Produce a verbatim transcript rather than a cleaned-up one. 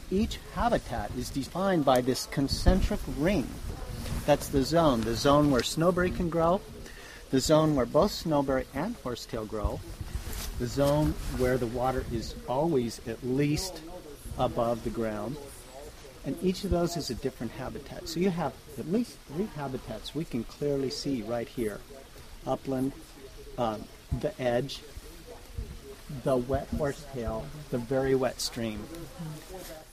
each habitat is defined by this concentric ring. That's the zone, the zone where snowberry can grow, the zone where both snowberry and horsetail grow, the zone where the water is always at least above the ground, and each of those is a different habitat. So you have at least three habitats we can clearly see right here. Upland, um, the edge, the wet horsetail, the very wet stream.